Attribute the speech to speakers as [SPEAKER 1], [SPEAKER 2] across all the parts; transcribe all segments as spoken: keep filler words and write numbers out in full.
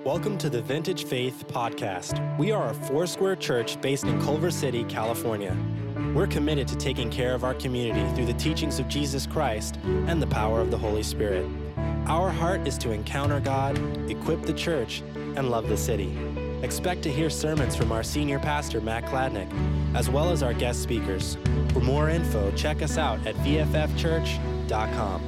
[SPEAKER 1] Welcome to the Vintage Faith Podcast. We are a Foursquare church based in Culver City, California. We're committed to taking care of our community through the teachings of Jesus Christ and the power of the Holy Spirit. Our heart is to encounter God, equip the church, and love the city. Expect to hear sermons from our senior pastor, Matt Kladnick, as well as our guest speakers. For more info, check us out at v f f church dot com.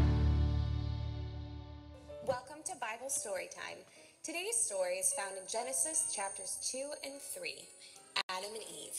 [SPEAKER 2] Welcome to Bible Storytime. Today's story is found in Genesis chapters two and three, Adam and Eve.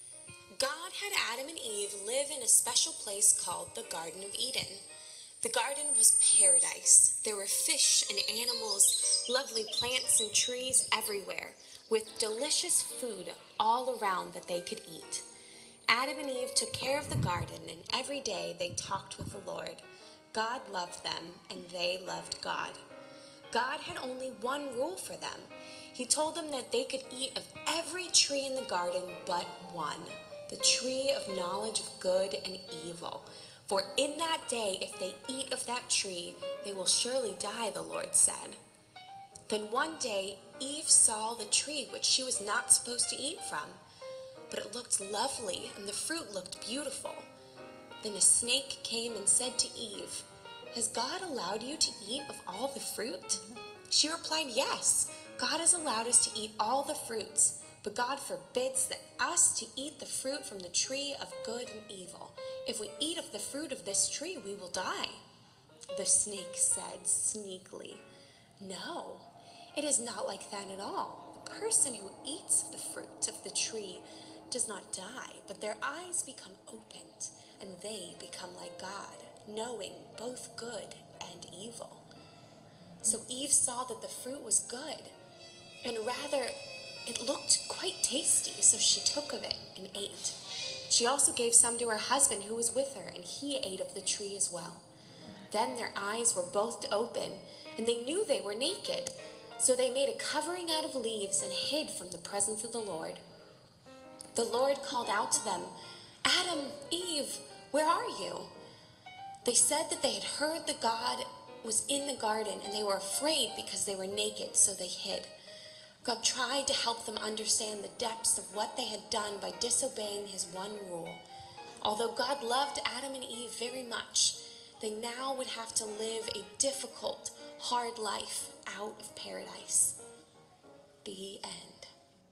[SPEAKER 2] God had Adam and Eve live in a special place called the Garden of Eden. The garden was paradise. There were fish and animals, lovely plants and trees everywhere, with delicious food all around that they could eat. Adam and Eve took care of the garden, and every day they talked with the Lord. God loved them, and they loved God. God had only one rule for them. He told them that they could eat of every tree in the garden but one, the tree of knowledge of good and evil. For in that day, if they eat of that tree, they will surely die, the Lord said. Then one day, Eve saw the tree which she was not supposed to eat from, but it looked lovely and the fruit looked beautiful. Then a snake came and said to Eve, "Has God allowed you to eat of all the fruit?" She replied, "Yes, God has allowed us to eat all the fruits, but God forbids that us to eat the fruit from the tree of good and evil. If we eat of the fruit of this tree, we will die." The snake said sneakily, "No, it is not like that at all. The person who eats of the fruit of the tree does not die, but their eyes become opened, and they become like God, knowing both good and evil." So Eve saw that the fruit was good, and rather it looked quite tasty, so she took of it and ate. She also gave some to her husband who was with her, and he ate of the tree as well. Then their eyes were both open, and they knew they were naked. So they made a covering out of leaves and hid from the presence of the Lord. The Lord called out to them, "Adam, Eve, where are you?" They said that they had heard that God was in the garden, and they were afraid because they were naked, so they hid. God tried to help them understand the depths of what they had done by disobeying his one rule. Although God loved Adam and Eve very much, they now would have to live a difficult, hard life out of paradise. The end.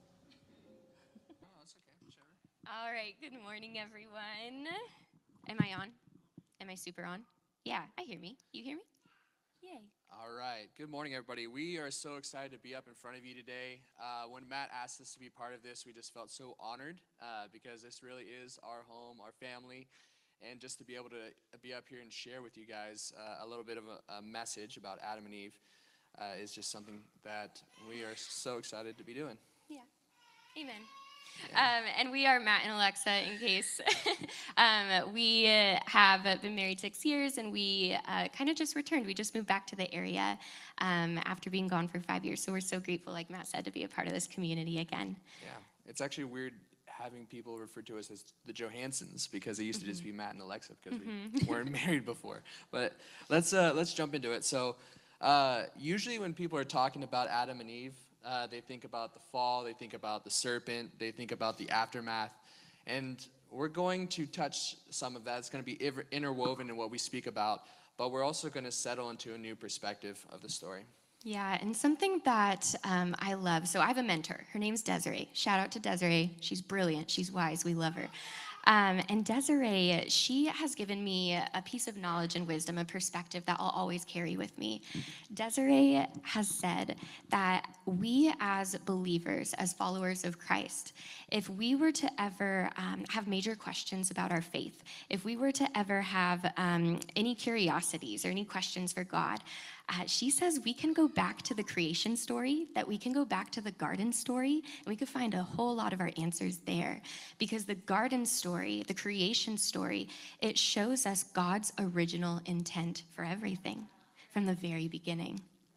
[SPEAKER 3] All right, good morning, everyone. Am I on? Am I super on? Yeah, I hear me. You hear me? Yay.
[SPEAKER 4] All right. Good morning, everybody. We are so excited to be up in front of you today. Uh, when Matt asked us to be part of this, we just felt so honored uh, because this really is our home, our family, and just to be able to be up here and share with you guys uh, a little bit of a, a message about Adam and Eve uh, is just something that we are so excited to be doing.
[SPEAKER 3] Yeah. Amen. Um, and we are Matt and Alexa, in case. um, we uh, have been married six years, and we uh, kind of just returned. We just moved back to the area um, after being gone for five years. So we're so grateful, like Matt said, to be a part of this community again.
[SPEAKER 4] Yeah, it's actually weird having people refer to us as the Johansons because it used to mm-hmm. just be Matt and Alexa because mm-hmm. we weren't married before. But let's uh, let's jump into it. So uh, usually when people are talking about Adam and Eve, Uh, they think about the fall, they think about the serpent, they think about the aftermath, and we're going to touch some of that. It's going to be interwoven in what we speak about, but we're also going to settle into a new perspective of the story.
[SPEAKER 3] Yeah, and something that um, I love, so I have a mentor. Her name's Desiree. Shout out to Desiree. She's brilliant. She's wise. We love her. Um, and Desiree, she has given me a piece of knowledge and wisdom, a perspective that I'll always carry with me. Desiree has said that we as believers, as followers of Christ, if we were to ever um, have major questions about our faith, if we were to ever have um, any curiosities or any questions for God, Uh, she says we can go back to the creation story, that we can go back to the garden story, and we could find a whole lot of our answers there. Because the garden story, the creation story, it shows us God's original intent for everything from the very beginning.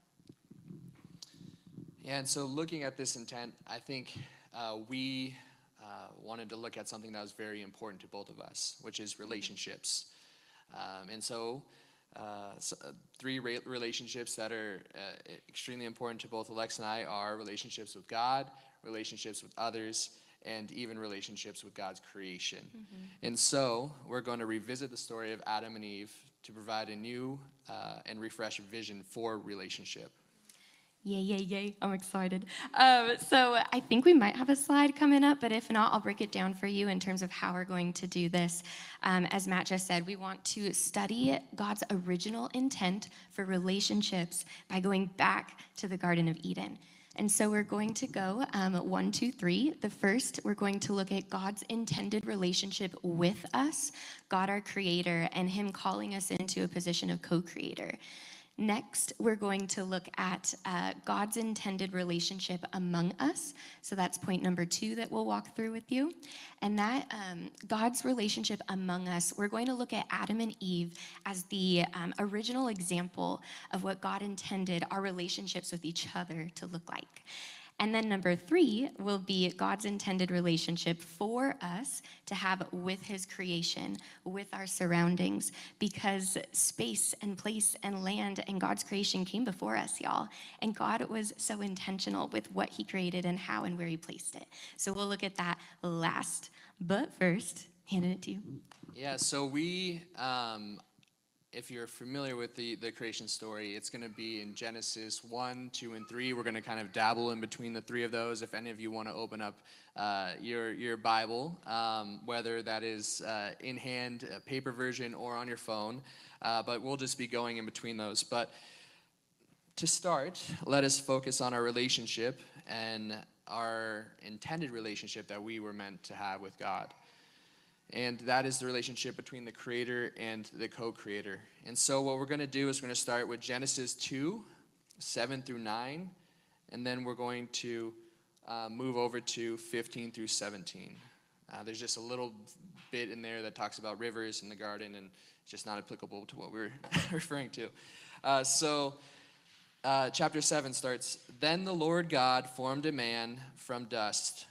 [SPEAKER 4] Yeah, and so looking at this intent, I think uh, we uh, wanted to look at something that was very important to both of us, which is relationships. Um, and so uh, s- uh, three ra- relationships that are uh, extremely important to both Alex and I are relationships with God, relationships with others, and even relationships with God's creation. Mm-hmm. And so we're going to revisit the story of Adam and Eve to provide a new uh, and refreshed vision for relationship.
[SPEAKER 3] Yay, yay, yay. I'm excited. Um, so I think we might have a slide coming up, but if not, I'll break it down for you in terms of how we're going to do this. Um, as Matt just said, we want to study God's original intent for relationships by going back to the Garden of Eden. And so we're going to go um, one, two, three. The first, we're going to look at God's intended relationship with us, God our creator, and him calling us into a position of co-creator. Next, we're going to look at uh, God's intended relationship among us. So that's point number two that we'll walk through with you. And that um, God's relationship among us, we're going to look at Adam and Eve as the um, original example of what God intended our relationships with each other to look like. And then number three will be God's intended relationship for us to have with his creation, with our surroundings, because space and place and land and God's creation came before us, y'all. And God was so intentional with what he created and how and where he placed it. So we'll look at that last. But first, handing it to you.
[SPEAKER 4] Yeah, so we, um, if you're familiar with the, the creation story, it's going to be in Genesis one, two, and three. We're going to kind of dabble in between the three of those. If any of you want to open up uh, your your Bible, um, whether that is uh, in hand, a paper version, or on your phone, uh, but we'll just be going in between those. But to start, let us focus on our relationship and our intended relationship that we were meant to have with God. And that is the relationship between the creator and the co-creator. And so what we're going to do is we're going to start with Genesis two, seven through nine, and then we're going to uh, move over to fifteen through seventeen. Uh, there's just a little bit in there that talks about rivers in the garden, and it's just not applicable to what we're referring to. Uh, so uh, chapter seven starts, "Then the Lord God formed a man from dust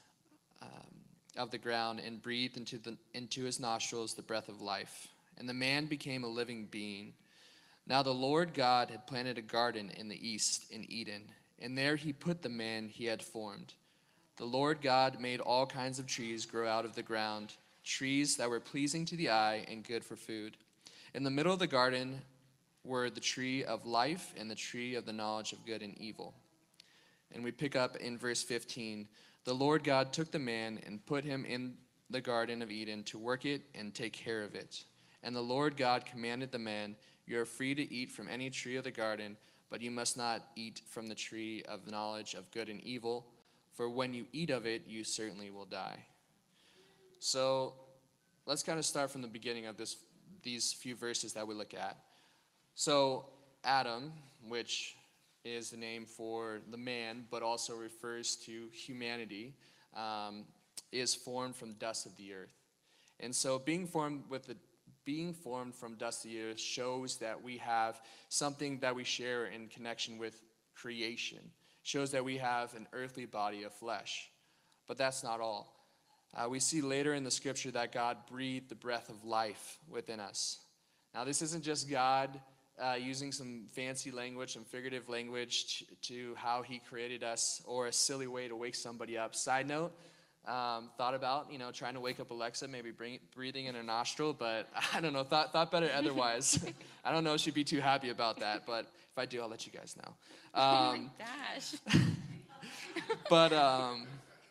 [SPEAKER 4] of the ground and breathed into the into his nostrils the breath of life, and the man became a living being. Now the Lord God had planted a garden in the east in Eden, and there he put the man he had formed. The Lord God made all kinds of trees grow out of the ground, trees that were pleasing to the eye and good for food. In the middle of the garden were the tree of life and the tree of the knowledge of good and evil." And we pick up in verse fifteen. "The Lord God took the man and put him in the Garden of Eden to work it and take care of it. And the Lord God commanded the man, 'You are free to eat from any tree of the garden, but you must not eat from the tree of knowledge of good and evil, for when you eat of it, you certainly will die.'" So let's kind of start from the beginning of this, these few verses that we look at. So Adam, which is the name for the man, but also refers to humanity, um, is formed from dust of the earth. And so being formed with the being formed from dust of the earth shows that we have something that we share in connection with creation. Shows that we have an earthly body of flesh. But that's not all. Uh, we see later in the scripture that God breathed the breath of life within us. Now this isn't just God Uh, using some fancy language, some figurative language to, to how he created us, or a silly way to wake somebody up. Side note, um, thought about, you know, trying to wake up Alexa, maybe bring, breathing in her nostril, but I don't know, thought thought better otherwise. I don't know if she'd be too happy about that, but if I do, I'll let you guys know. Um,
[SPEAKER 3] Oh my gosh.
[SPEAKER 4] but um,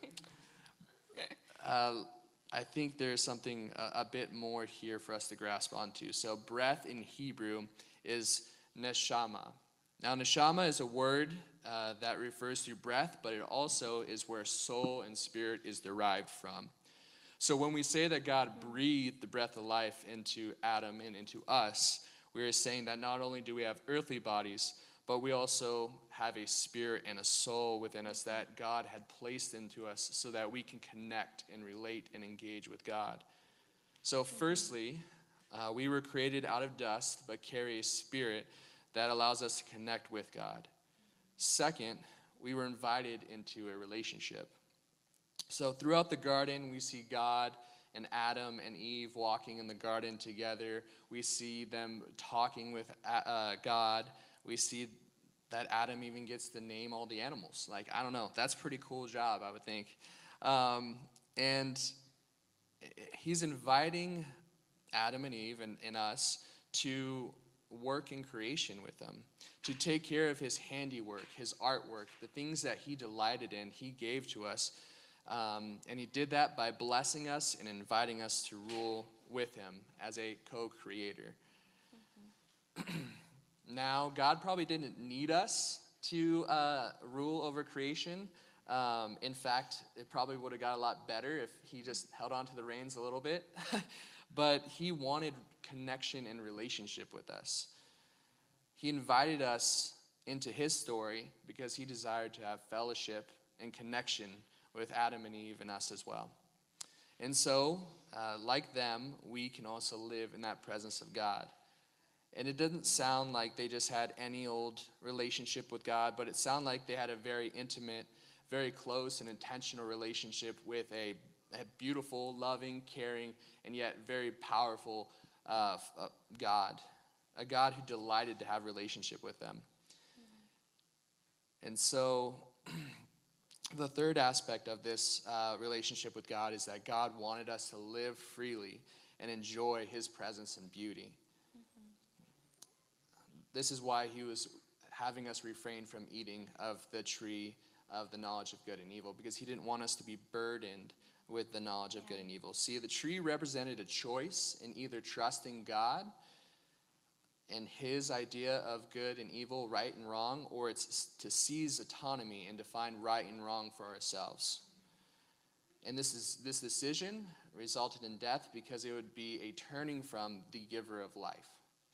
[SPEAKER 4] uh, I think there's something a, a bit more here for us to grasp onto. So breath in Hebrew is neshama. Now neshama is a word uh, that refers to breath, but it also is where soul and spirit is derived from. So when we say that God breathed the breath of life into Adam and into us, we are saying that not only do we have earthly bodies, but we also have a spirit and a soul within us that God had placed into us so that we can connect and relate and engage with God. So firstly, Uh, we were created out of dust, but carry a spirit that allows us to connect with God. Second, we were invited into a relationship. So throughout the garden, we see God and Adam and Eve walking in the garden together. We see them talking with uh, God. We see that Adam even gets to name all the animals. Like, I don't know. That's a pretty cool job, I would think. Um, and he's inviting Adam and Eve and, and us to work in creation with him, to take care of his handiwork, his artwork, the things that he delighted in, he gave to us. Um, and he did that by blessing us and inviting us to rule with him as a co-creator. Mm-hmm. Now, God probably didn't need us to uh, rule over creation. Um, in fact, it probably would have got a lot better if he just held on to the reins a little bit. But he wanted connection and relationship with us. He invited us into his story because he desired to have fellowship and connection with Adam and Eve and us as well. And so, uh, like them, we can also live in that presence of God. And it doesn't sound like they just had any old relationship with God, but it sounded like they had a very intimate, very close and intentional relationship with a, a beautiful, loving, caring, and yet very powerful uh, uh, God. A God who delighted to have relationship with them. And so the third aspect of this uh, relationship with God is that God wanted us to live freely and enjoy his presence and beauty. Mm-hmm. This is why he was having us refrain from eating of the tree of the knowledge of good and evil, because he didn't want us to be burdened with the knowledge of good and evil. See, the tree represented a choice in either trusting God and his idea of good and evil, right and wrong, or it's to seize autonomy and define right and wrong for ourselves. And this is this decision resulted in death because it would be a turning from the giver of life.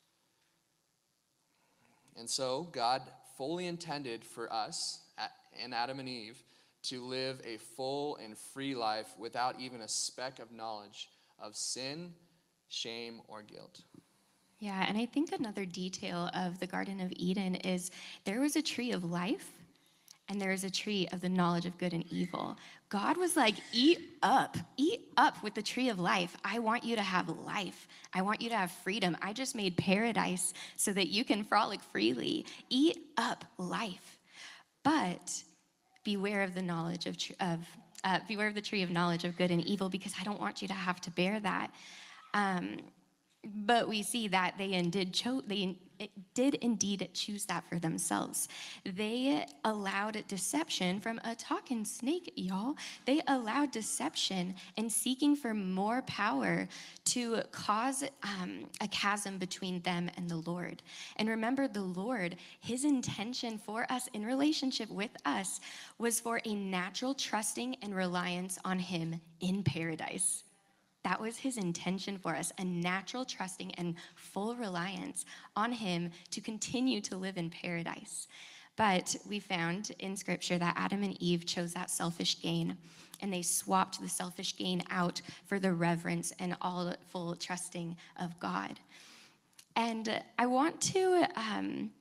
[SPEAKER 4] And so God fully intended for us and Adam and Eve to live a full and free life without even a speck of knowledge of sin, shame, or guilt.
[SPEAKER 3] Yeah, and I think another detail of the Garden of Eden is there was a tree of life and there is a tree of the knowledge of good and evil. God was like, eat up, eat up with the tree of life. I want you to have life. I want you to have freedom. I just made paradise so that you can frolic freely. Eat up life. But beware of the knowledge of, of uh, beware of the tree of knowledge of good and evil, because I don't want you to have to bear that. Um, But we see that they indeed cho- they did indeed choose that for themselves. They allowed deception from a talking snake, y'all. They allowed deception and seeking for more power to cause um, a chasm between them and the Lord. And remember, the Lord, his intention for us in relationship with us was for a natural trusting and reliance on him in paradise. That was his intention for us, a natural trusting and full reliance on him to continue to live in paradise. But we found in scripture that Adam and Eve chose that selfish gain, and they swapped the selfish gain out for the reverence and all full trusting of God. And I want to, um,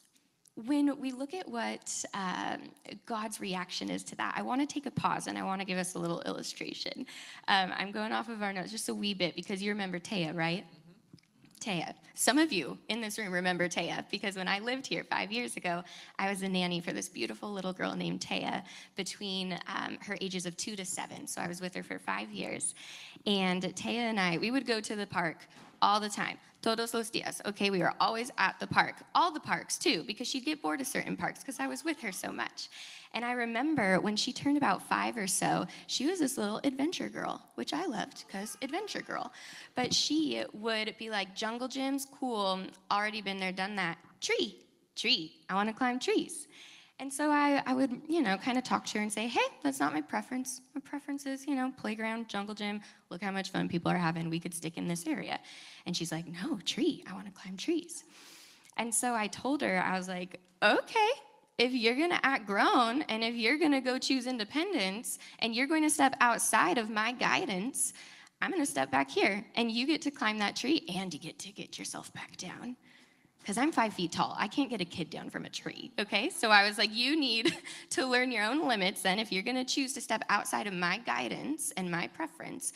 [SPEAKER 3] when we look at what um, God's reaction is to that, I want to take a pause and I want to give us a little illustration. Um, I'm going off of our notes just a wee bit because you remember Taya, right? Mm-hmm. Taya. Some of you in this room remember Taya because when I lived here five years ago, I was a nanny for this beautiful little girl named Taya between um, her ages of two to seven. So I was with her for five years. And Taya and I, we would go to the park all the time. Todos los días. Okay, we were always at the park. All the parks, too, because she'd get bored of certain parks because I was with her so much. And I remember when she turned about five or so, she was this little adventure girl, which I loved because adventure girl. But she would be like, jungle gyms, cool, already been there, done that. Tree, tree, I want to climb trees. And so I, I would, you know, kind of talk to her and say, hey, that's not my preference. My preference is, you know, playground, jungle gym. Look how much fun people are having. We could stick in this area. And she's like, no, tree. I want to climb trees. And so I told her, I was like, okay, if you're going to act grown and if you're going to go choose independence and you're going to step outside of my guidance, I'm going to step back here. And you get to climb that tree and you get to get yourself back down. Because I'm five feet tall. I can't get a kid down from a tree, okay? So I was like, you need to learn your own limits then if you're going to choose to step outside of my guidance and my preference.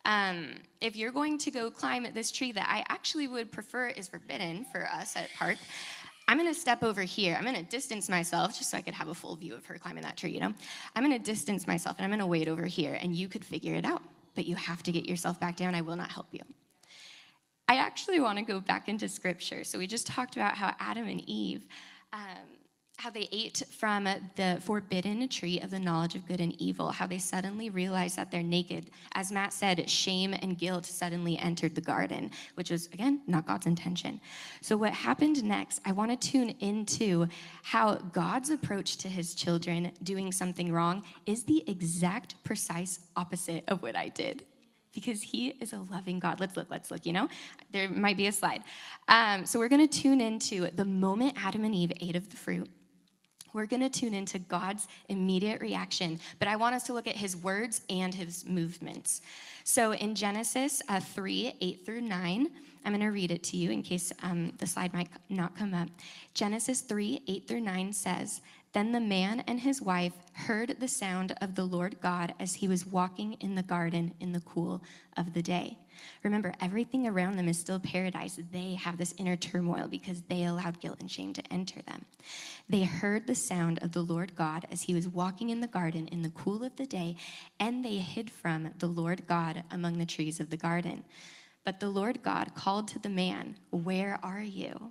[SPEAKER 3] um, if you're going to go climb this tree that I actually would prefer is forbidden for us at Park, I'm going to step over here. I'm going to distance myself just so I could have a full view of her climbing that tree, you know? I'm going to distance myself, and I'm going to wait over here, and you could figure it out. But you have to get yourself back down. I will not help you. I actually want to go back into Scripture. So we just talked about how Adam and Eve, um, how they ate from the forbidden tree of the knowledge of good and evil, how they suddenly realized that they're naked. As Matt said, shame and guilt suddenly entered the garden, which was, again, not God's intention. So what happened next, I want to tune into how God's approach to his children doing something wrong is the exact precise opposite of what I did. Because he is a loving God. Let's look, let's look, you know? There might be a slide. Um, so we're going to tune into the moment Adam and Eve ate of the fruit. We're going to tune into God's immediate reaction, but I want us to look at his words and his movements. So in Genesis uh, three, eight through nine, I'm going to read it to you in case um, the slide might not come up. Genesis three, eight through nine says, "Then the man and his wife heard the sound of the Lord God as he was walking in the garden in the cool of the day." Remember, everything around them is still paradise. They have this inner turmoil because they allowed guilt and shame to enter them. They heard the sound of the Lord God as he was walking in the garden in the cool of the day, and they hid from the Lord God among the trees of the garden. But the Lord God called to the man, "Where are you?"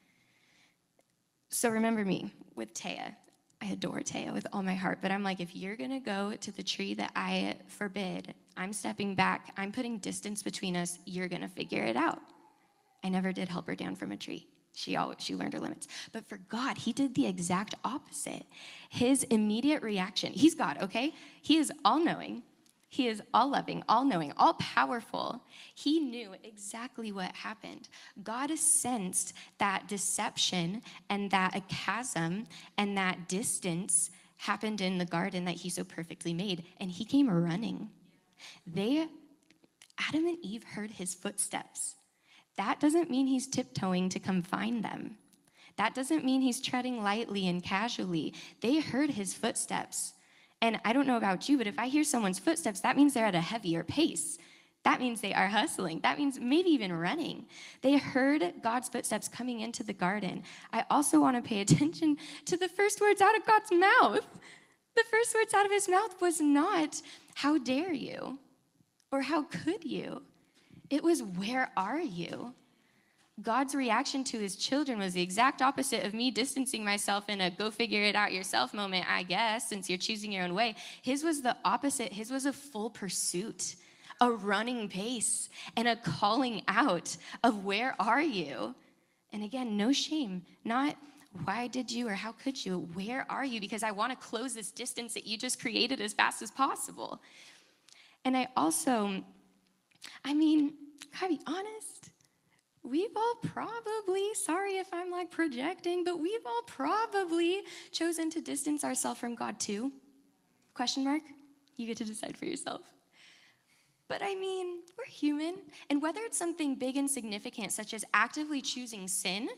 [SPEAKER 3] So remember me with Taya. I adore Taya with all my heart, but I'm like, if you're going to go to the tree that I forbid, I'm stepping back. I'm putting distance between us. You're going to figure it out. I never did help her down from a tree. She always, she learned her limits. But for God, he did the exact opposite. His immediate reaction, he's God, okay? He is all-knowing. He is all-loving, all-knowing, all-powerful. He knew exactly what happened. God sensed that deception and that a chasm and that distance happened in the garden that he so perfectly made, and he came running. They, Adam and Eve heard his footsteps. That doesn't mean he's tiptoeing to come find them. That doesn't mean he's treading lightly and casually. They heard his footsteps. And I don't know about you, but if I hear someone's footsteps, that means they're at a heavier pace. That means they are hustling. That means maybe even running. They heard God's footsteps coming into the garden. I also want to pay attention to the first words out of God's mouth. The first words out of his mouth was not, "How dare you?" or "How could you?" It was, "Where are you?" God's reaction to his children was the exact opposite of me distancing myself in a go figure it out yourself moment, I guess, since you're choosing your own way. His was the opposite. His was a full pursuit, a running pace, and a calling out of "Where are you?" And again, no shame, not "Why did you?" or "How could you?" Where are you? Because I want to close this distance that you just created as fast as possible. And I also, I mean, gotta be honest, we've all probably, sorry if I'm like projecting, but we've all probably chosen to distance ourselves from God too. Question mark? You get to decide for yourself. But I mean, we're human. And whether it's something big and significant, such as actively choosing sin,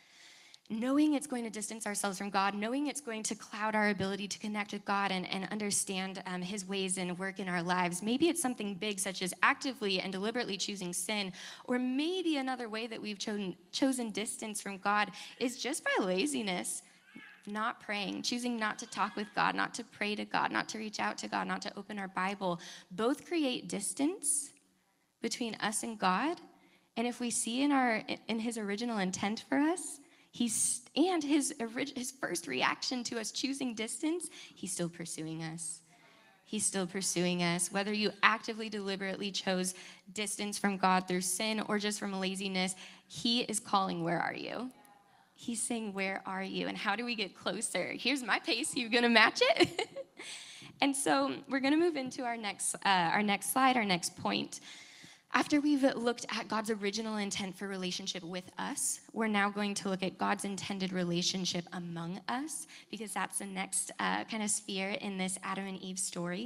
[SPEAKER 3] knowing it's going to distance ourselves from God, knowing it's going to cloud our ability to connect with God and, and understand um, his ways and work in our lives. Maybe it's something big, such as actively and deliberately choosing sin, or maybe another way that we've chosen, chosen distance from God is just by laziness, not praying, choosing not to talk with God, not to pray to God, not to reach out to God, not to open our Bible. Both create distance between us and God. And if we see in our in his original intent for us, He's, and his, his first reaction to us choosing distance, he's still pursuing us. He's still pursuing us. Whether you actively, deliberately chose distance from God through sin or just from laziness, he is calling, "Where are you?" He's saying, "Where are you?" And how do we get closer? Here's my pace. You gonna match it? And so we're gonna move into our next, uh, our next slide, our next point. After we've looked at God's original intent for relationship with us, we're now going to look at God's intended relationship among us, because that's the next uh, kind of sphere in this Adam and Eve story.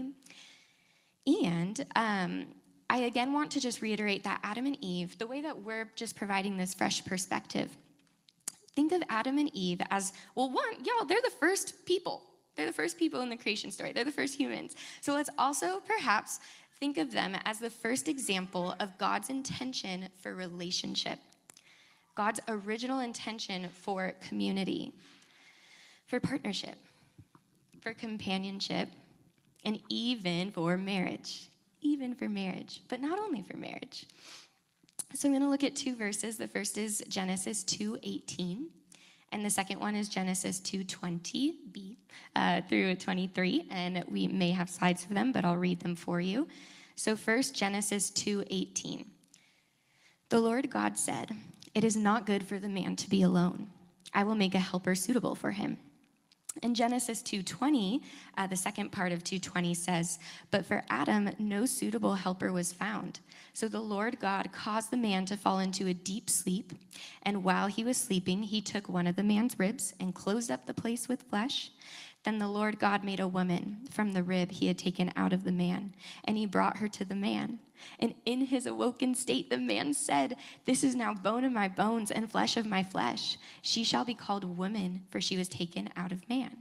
[SPEAKER 3] And um, I again want to just reiterate that Adam and Eve, the way that we're just providing this fresh perspective, think of Adam and Eve as, well, one, y'all, they're the first people. They're the first people in the creation story. They're the first humans. So let's also perhaps Think of them as the first example of God's intention for relationship, God's original intention for community, for partnership, for companionship, and even for marriage, even for marriage, but not only for marriage. So I'm going to look at two verses. The first is Genesis two eighteen, and the second one is Genesis two twenty b uh, through twenty-three, and we may have slides for them, but I'll read them for you. So first, Genesis two eighteen. The Lord God said, "It is not good for the man to be alone. I will make a helper suitable for him." In Genesis two twenty, uh, the second part of two twenty says, "But for Adam, no suitable helper was found. So the Lord God caused the man to fall into a deep sleep, and while he was sleeping, he took one of the man's ribs and closed up the place with flesh. Then the Lord God made a woman from the rib he had taken out of the man, and he brought her to the man. And in his awoken state, the man said, 'This is now bone of my bones and flesh of my flesh. She shall be called woman, for she was taken out of man.'"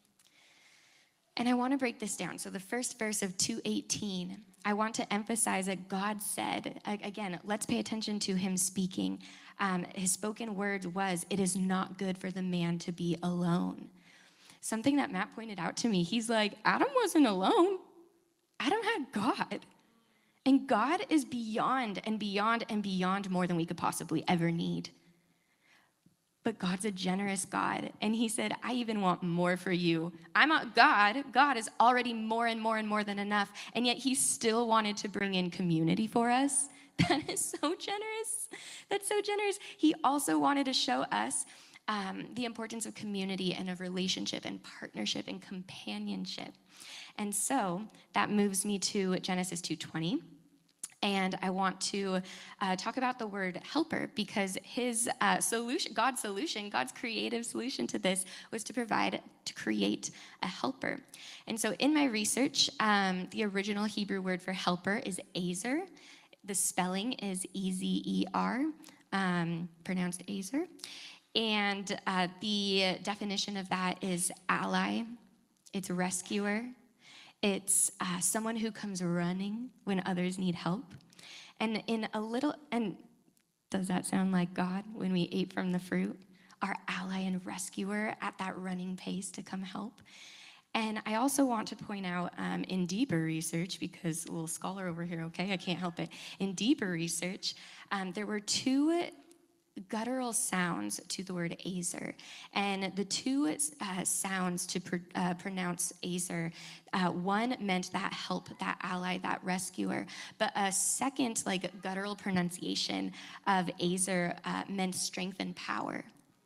[SPEAKER 3] And I want to break this down. So the first verse of two eighteen, I want to emphasize that God said, again, let's pay attention to him speaking. Um, his spoken word was, "It is not good for the man to be alone." Something that Matt pointed out to me, he's like, Adam wasn't alone. Adam had God. And God is beyond and beyond and beyond more than we could possibly ever need. But God's a generous God. And he said, "I even want more for you." I'm not God. God is already more and more and more than enough. And yet he still wanted to bring in community for us. That is so generous. That's so generous. He also wanted to show us um, the importance of community and of relationship and partnership and companionship. And so that moves me to Genesis two twenty. And I want to uh, talk about the word helper, because his uh, solution, God's solution, God's creative solution to this was to provide, to create a helper. And so in my research, um, the original Hebrew word for helper is ezer. The spelling is E Z E R, um, pronounced ezer. And uh, the definition of that is ally, it's rescuer, it's uh, someone who comes running when others need help. And in a little, and does that sound like God when we ate from the fruit? Our ally and rescuer at that running pace to come help. And I also want to point out um, in deeper research, because a little scholar over here, okay, I can't help it. In deeper research, um, there were two guttural sounds to the word ezer. And the two uh, sounds to pr- uh, pronounce ezer, uh, one meant that help, that ally, that rescuer. But a second, like, guttural pronunciation of ezer uh, meant strength and power.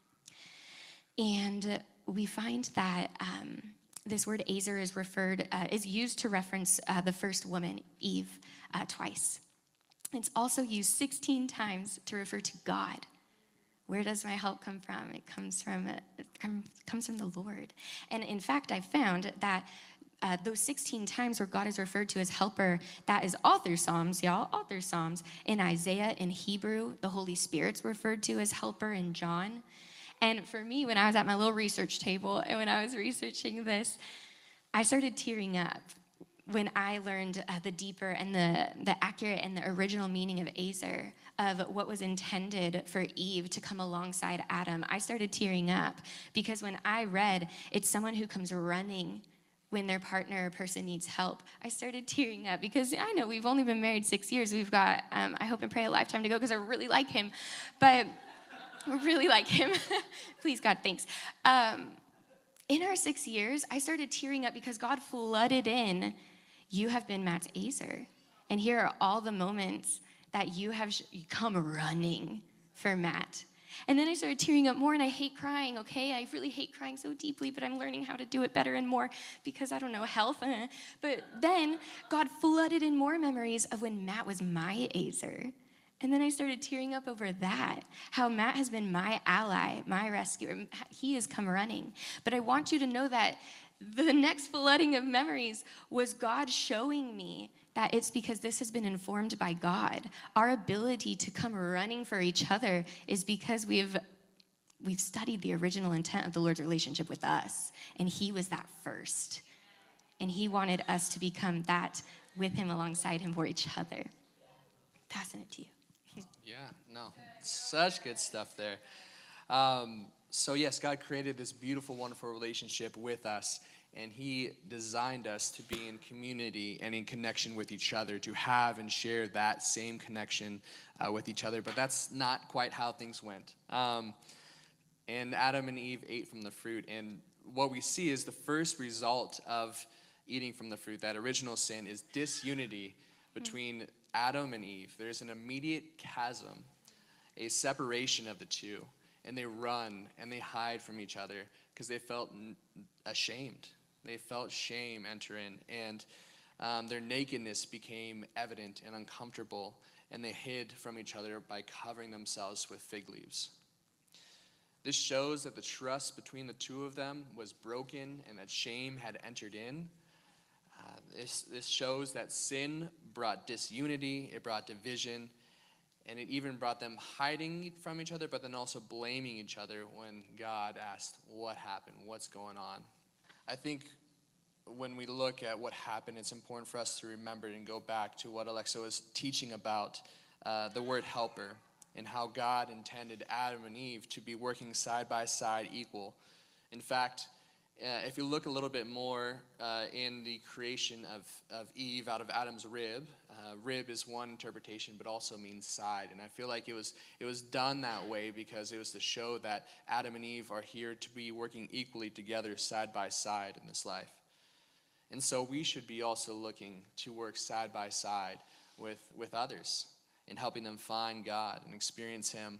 [SPEAKER 3] And we find that um, this word ezer is referred, uh, is used to reference uh, the first woman, Eve, uh, twice. It's also used sixteen times to refer to God. Where does my help come from? It comes from it comes from the Lord. And in fact, I found that uh, those sixteen times where God is referred to as helper, that is all through Psalms, y'all, all through Psalms. In Isaiah, in Hebrew, the Holy Spirit's referred to as helper in John. And for me, when I was at my little research table and when I was researching this, I started tearing up when I learned uh, the deeper and the, the accurate and the original meaning of ezer, of what was intended for Eve to come alongside Adam. I started tearing up because when I read, it's someone who comes running when their partner or person needs help. I started tearing up because I know we've only been married six years. We've got, um, I hope and pray, a lifetime to go because I really like him. But I really like him. Please, God, thanks. Um, in our six years, I started tearing up because God flooded in, "You have been Matt's ezer. And here are all the moments that you have sh- come running for Matt." And then I started tearing up more, and I hate crying, okay? I really hate crying so deeply, but I'm learning how to do it better and more because, I don't know, health. Uh, but then God flooded in more memories of when Matt was my ezer. And then I started tearing up over that, how Matt has been my ally, my rescuer. He has come running. But I want you to know that the next flooding of memories was God showing me that it's because this has been informed by God. Our ability to come running for each other is because we've we've studied the original intent of the Lord's relationship with us, and he was that first. And he wanted us to become that with him, alongside him, for each other. Passing it to you.
[SPEAKER 4] Yeah, no, such good stuff there. Um, so yes, God created this beautiful, wonderful relationship with us, and he designed us to be in community and in connection with each other, to have and share that same connection uh, with each other. But that's not quite how things went. Um, and Adam and Eve ate from the fruit, and what we see is the first result of eating from the fruit, that original sin, is disunity between mm-hmm. Adam and Eve. There's an immediate chasm, a separation of the two, and they run and they hide from each other because they felt n- ashamed. They felt shame enter in, and um, their nakedness became evident and uncomfortable, and they hid from each other by covering themselves with fig leaves. This shows that the trust between the two of them was broken and that shame had entered in. Uh, this, this shows that sin brought disunity, it brought division, and it even brought them hiding from each other, but then also blaming each other when God asked, what happened? What's going on? I think when we look at what happened, it's important for us to remember and go back to what Alexa was teaching about uh, the word helper, and how God intended Adam and Eve to be working side by side equal. In fact, uh, if you look a little bit more uh, in the creation of, of Eve out of Adam's rib, uh, rib is one interpretation, but also means side. And I feel like it was it was done that way because it was to show that Adam and Eve are here to be working equally together side by side in this life. And so we should be also looking to work side by side with, with others in helping them find God and experience him.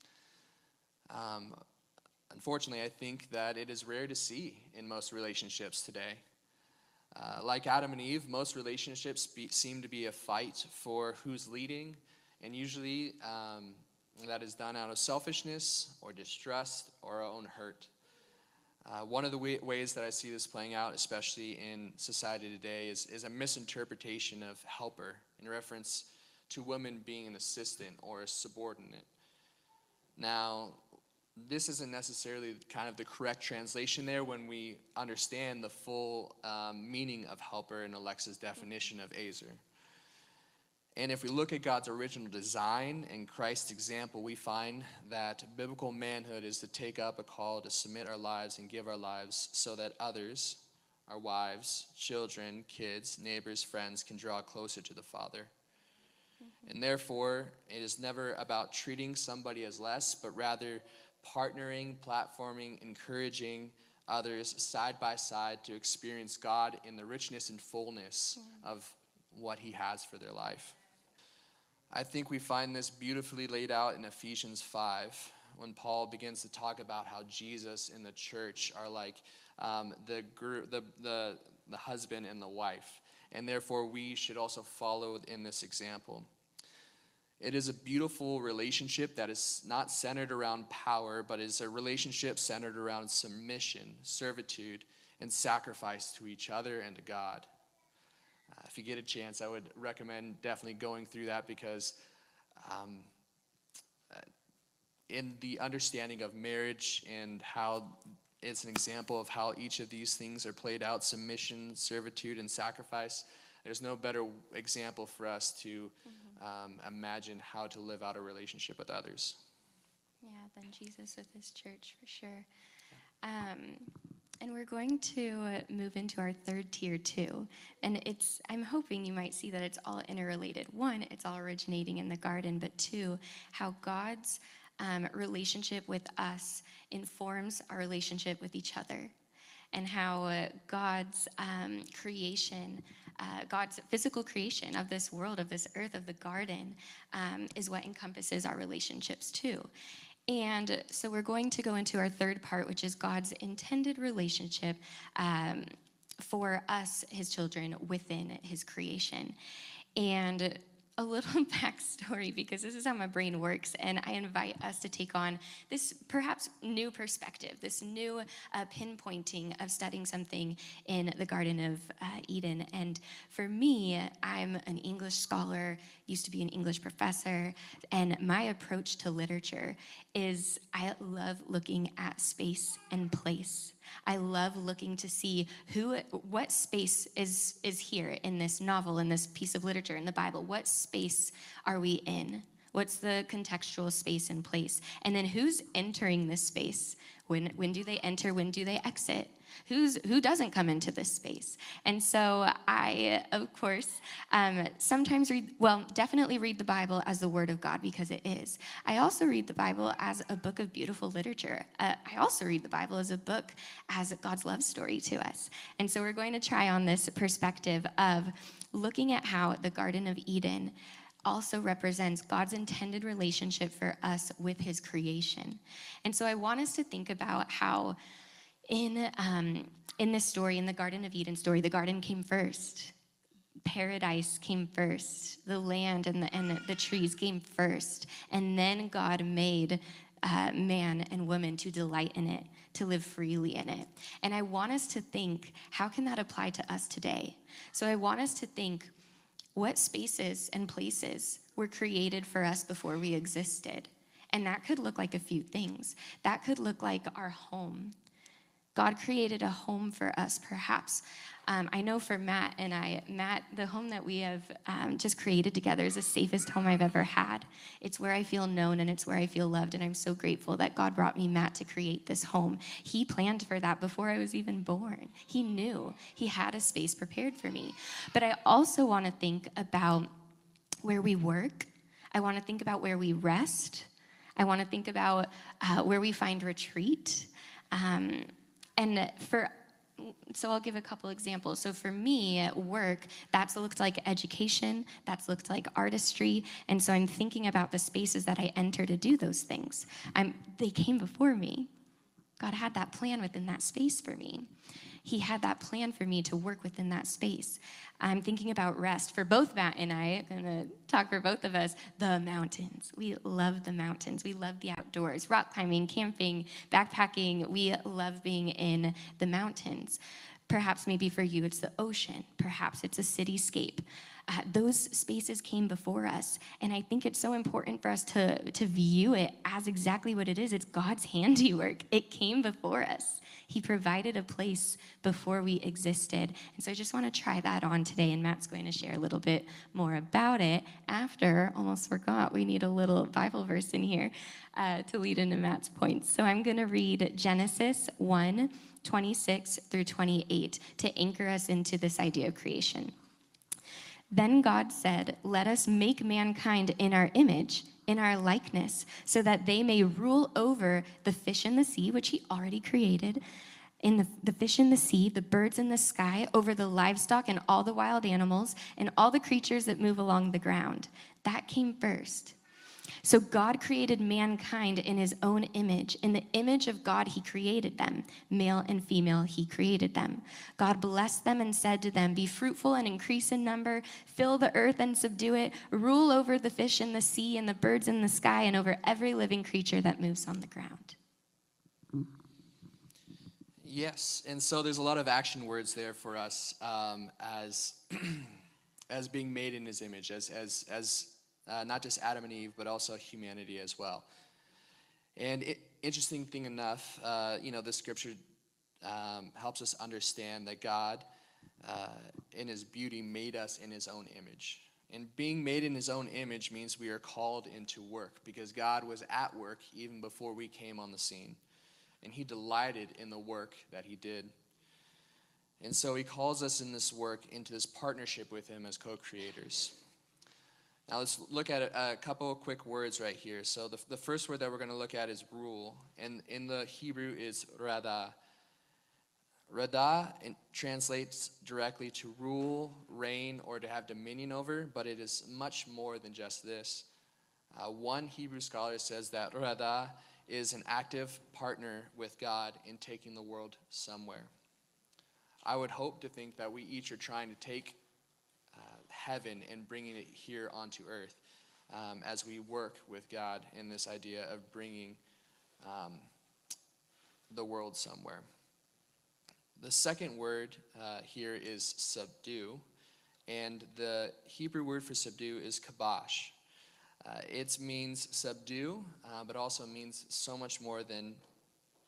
[SPEAKER 4] Um, unfortunately, I think that it is rare to see in most relationships today. Uh, like Adam and Eve, most relationships be, seem to be a fight for who's leading, and usually um, that is done out of selfishness or distrust or our own hurt. Uh, one of the way, ways that I see this playing out, especially in society today, is, is a misinterpretation of helper in reference to women being an assistant or a subordinate. Now, this isn't necessarily kind of the correct translation there when we understand the full um, meaning of helper in Alexa's definition of Ezer. And if we look at God's original design and Christ's example, we find that biblical manhood is to take up a call to submit our lives and give our lives so that others, our wives, children, kids, neighbors, friends, can draw closer to the Father. Mm-hmm. And therefore, it is never about treating somebody as less, but rather partnering, platforming, encouraging others side by side to experience God in the richness and fullness mm-hmm. of what he has for their life. I think we find this beautifully laid out in Ephesians five, when Paul begins to talk about how Jesus and the church are like um, the, the, the, the husband and the wife, and therefore we should also follow in this example. It is a beautiful relationship that is not centered around power, but is a relationship centered around submission, servitude, and sacrifice to each other and to God. Uh, if you get a chance, I would recommend definitely going through that because um, uh, in the understanding of marriage and how it's an example of how each of these things are played out, submission, servitude, and sacrifice, there's no better example for us to mm-hmm. um, imagine how to live out a relationship with others.
[SPEAKER 3] Yeah, than Jesus with his church, for sure. Um, and we're going to move into our third tier too. And it's, I'm hoping you might see that it's all interrelated. One, it's all originating in the garden, but two, how God's um, relationship with us informs our relationship with each other. And how uh, God's um, creation, uh, God's physical creation of this world, of this earth, of the garden, um, is what encompasses our relationships too. And so we're going to go into our third part, which is God's intended relationship um, for us, his children, within his creation. And a little backstory, because this is how my brain works, and I invite us to take on this perhaps new perspective, this new uh, pinpointing of studying something in the Garden of uh, Eden. And for me, I'm an English scholar, used to be an English professor, and my approach to literature is I love looking at space and place. I love looking to see who, what space is, is here in this novel, in this piece of literature, in the Bible. What space are we in? What's the contextual space and place? And then who's entering this space? When, when do they enter? When do they exit? Who's, who doesn't come into this space? And so I, of course, um, sometimes read, well, definitely read the Bible as the Word of God, because it is. I also read the Bible as a book of beautiful literature. Uh, I also read the Bible as a book, as God's love story to us. And so we're going to try on this perspective of looking at how the Garden of Eden also represents God's intended relationship for us with his creation. And so I want us to think about how in, um, in this story, in the Garden of Eden story, the garden came first. Paradise came first. The land and the, and the trees came first. And then God made uh, man and woman to delight in it, to live freely in it. And I want us to think, how can that apply to us today? So I want us to think, what spaces and places were created for us before we existed? And that could look like a few things. That could look like our home. God created a home for us, perhaps. Um, I know for Matt and I, Matt, the home that we have um, just created together is the safest home I've ever had. It's where I feel known and it's where I feel loved, and I'm so grateful that God brought me Matt to create this home. He planned for that before I was even born. He knew. He had a space prepared for me. But I also want to think about where we work. I want to think about where we rest. I want to think about uh, where we find retreat. Um, and for So I'll give a couple examples. So for me at work, that's looked like education, that's looked like artistry, and so I'm thinking about the spaces that I enter to do those things. I'm, they came before me. God had that plan within that space for me. He had that plan for me to work within that space. I'm thinking about rest. For both Matt and I, I'm going to talk for both of us, the mountains. We love the mountains. We love the outdoors, rock climbing, camping, backpacking. We love being in the mountains. Perhaps maybe for you it's the ocean. Perhaps it's a cityscape. Uh, those spaces came before us, and I think it's so important for us to, to view it as exactly what it is. It's God's handiwork. It came before us. He provided a place before we existed. And so I just want to try that on today, and Matt's going to share a little bit more about it after. Almost forgot, we need a little Bible verse in here uh, to lead into Matt's points. So I'm going to read Genesis one, twenty-six through twenty-eight to anchor us into this idea of creation. Then God said, "Let us make mankind in our image, in our likeness, so that they may rule over the fish in the sea," which he already created, in the, the fish in the sea, the birds in the sky, over the livestock and all the wild animals, and all the creatures that move along the ground. That came first. So God created mankind in his own image. In the image of God, he created them. Male and female, he created them. God blessed them and said to them, "Be fruitful and increase in number, fill the earth and subdue it, rule over the fish in the sea and the birds in the sky, and over every living creature that moves on the ground."
[SPEAKER 4] Yes, and so there's a lot of action words there for us um, as as being made in his image, as as as Uh, not just Adam and Eve, but also humanity as well. And it, interesting thing enough, uh, you know, this scripture um, helps us understand that God, uh, in his beauty, made us in his own image. And being made in his own image means we are called into work, because God was at work even before we came on the scene. And he delighted in the work that he did. And so he calls us in this work into this partnership with him as co-creators. Now let's look at a, a couple of quick words right here. So the, the first word that we're going to look at is rule. And in the Hebrew is radah. Radah translates directly to rule, reign, or to have dominion over, but it is much more than just this. Uh, one Hebrew scholar says that radah is an active partner with God in taking the world somewhere. I would hope to think that we each are trying to take heaven and bringing it here onto earth um, as we work with God in this idea of bringing um, the world somewhere. The second word uh, here is subdue, and the Hebrew word for subdue is kabash. Uh, it means subdue, uh, but also means so much more than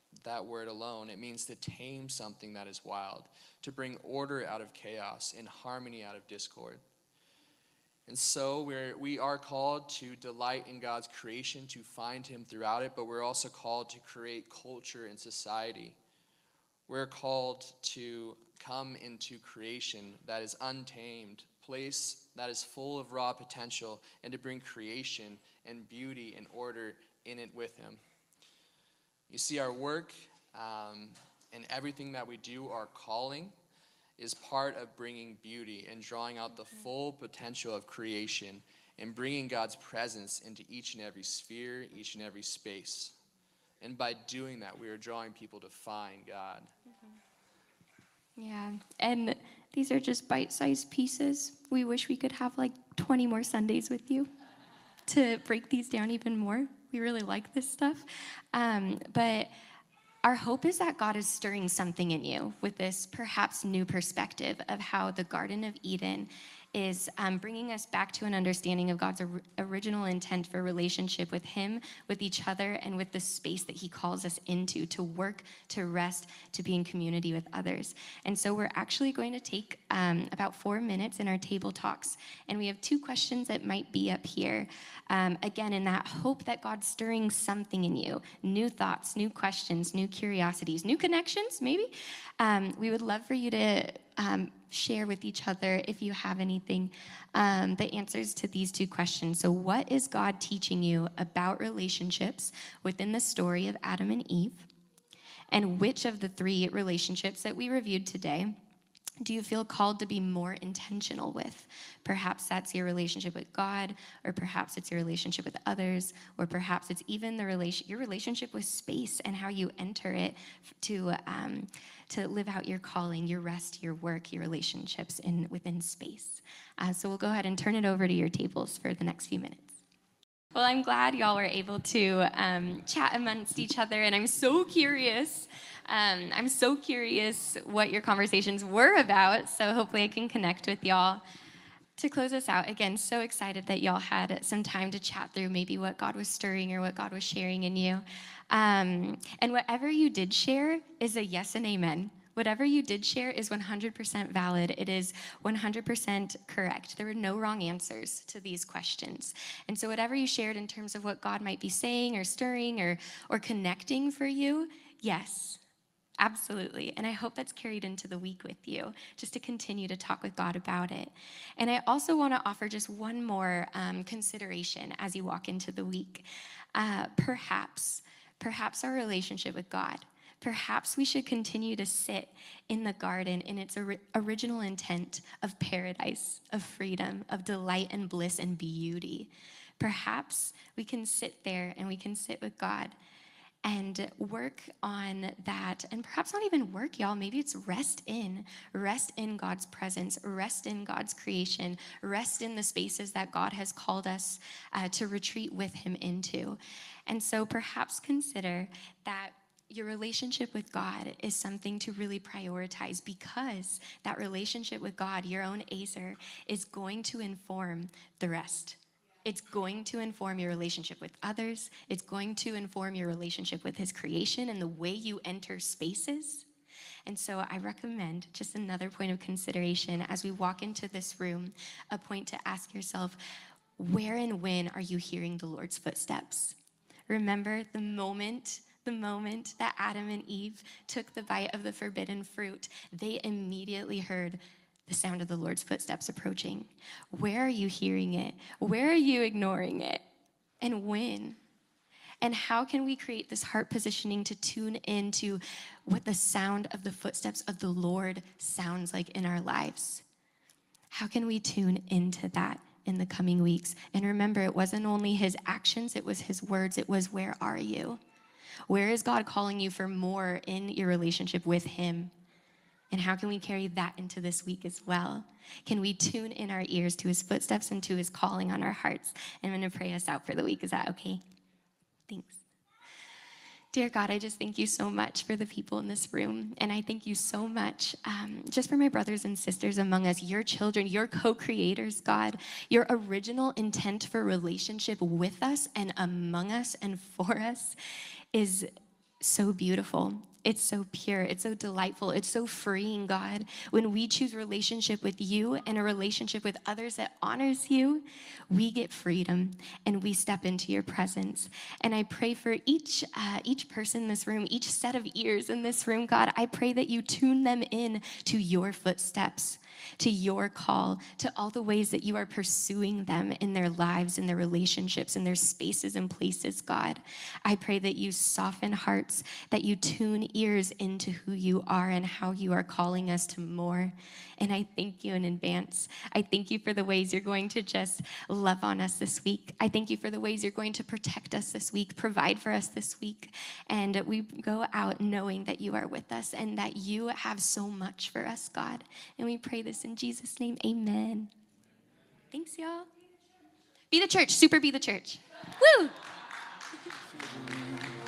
[SPEAKER 4] that word alone, it means to tame something that is wild, to bring order out of chaos and harmony out of discord. And so we're, we are called to delight in God's creation, to find him throughout it, but we're also called to create culture in society. We're called to come into creation that is untamed, place that is full of raw potential, and to bring creation and beauty and order in it with him. You see, our work um, and everything that we do, our calling, is part of bringing beauty and drawing out the full potential of creation and bringing God's presence into each and every sphere, each and every space. And by doing that, we are drawing people to find God.
[SPEAKER 3] Yeah, and these are just bite-sized pieces. We wish we could have like twenty more Sundays with you to break these down even more. We really like this stuff. Um, but our hope is that God is stirring something in you with this perhaps new perspective of how the Garden of Eden is um, bringing us back to an understanding of God's or- original intent for relationship with him, with each other, and with the space that he calls us into, to work, to rest, to be in community with others. And so we're actually going to take um, about four minutes in our table talks, and we have two questions that might be up here. Um, again, in that hope that God's stirring something in you, new thoughts, new questions, new curiosities, new connections, maybe. Um, we would love for you to um, share with each other, if you have anything, um, the answers to these two questions. So what is God teaching you about relationships within the story of Adam and Eve? And which of the three relationships that we reviewed today do you feel called to be more intentional with? Perhaps that's your relationship with God, or perhaps it's your relationship with others, or perhaps it's even the relation, your relationship with space and how you enter it to um, to live out your calling, your rest, your work, your relationships in within space. Uh, so we'll go ahead and turn it over to your tables for the next few minutes. Well, I'm glad y'all were able to um, chat amongst each other, and I'm so curious. Um, I'm so curious what your conversations were about, so hopefully I can connect with y'all. To close us out, again, so excited that y'all had some time to chat through maybe what God was stirring or what God was sharing in you. Um, and whatever you did share is a yes and amen. Whatever you did share is one hundred percent valid. It is one hundred percent correct. There were no wrong answers to these questions. And so whatever you shared in terms of what God might be saying or stirring or, or connecting for you, yes, absolutely. And I hope that's carried into the week with you, just to continue to talk with God about it. And I also want to offer just one more um, consideration as you walk into the week. Uh, perhaps, perhaps our relationship with God. Perhaps we should continue to sit in the garden in its or- original intent of paradise, of freedom, of delight and bliss and beauty. Perhaps we can sit there and we can sit with God and work on that, and perhaps not even work, y'all. Maybe it's rest in, rest in God's presence, rest in God's creation, rest in the spaces that God has called us uh, to retreat with him into. And so perhaps consider that your relationship with God is something to really prioritize, because that relationship with God, your own Azer, is going to inform the rest. It's going to inform your relationship with others. It's going to inform your relationship with his creation and the way you enter spaces. And so I recommend, just another point of consideration as we walk into this room, a point to ask yourself, where and when are you hearing the Lord's footsteps? Remember the moment The moment that Adam and Eve took the bite of the forbidden fruit, they immediately heard the sound of the Lord's footsteps approaching. Where are you hearing it? Where are you ignoring it? And when? And how can we create this heart positioning to tune into what the sound of the footsteps of the Lord sounds like in our lives? How can we tune into that in the coming weeks? And remember, it wasn't only his actions, it was his words. It was, where are you? Where is God calling you for more in your relationship with him? And how can we carry that into this week as well? Can we tune in our ears to his footsteps and to his calling on our hearts? And I'm going to pray us out for the week. Is that okay? Thanks. Dear God, I just thank you so much for the people in this room. And I thank you so much um, just for my brothers and sisters among us, your children, your co-creators, God. Your original intent for relationship with us and among us and for us is so beautiful. It's so pure. It's so delightful. It's so freeing, God. When we choose relationship with you and a relationship with others that honors you, we get freedom and we step into your presence. And I pray for each uh, each person in this room, each set of ears in this room, God, I pray that you tune them in to your footsteps, to your call, to all the ways that you are pursuing them in their lives, in their relationships, in their spaces and places, God. I pray that you soften hearts, that you tune ears into who you are and how you are calling us to more. And I thank you in advance. I thank you for the ways you're going to just love on us this week. I thank you for the ways you're going to protect us this week, provide for us this week. And we go out knowing that you are with us and that you have so much for us, God. And we pray this in Jesus' name, amen. Thanks, y'all. Be the church, super be the church. Woo!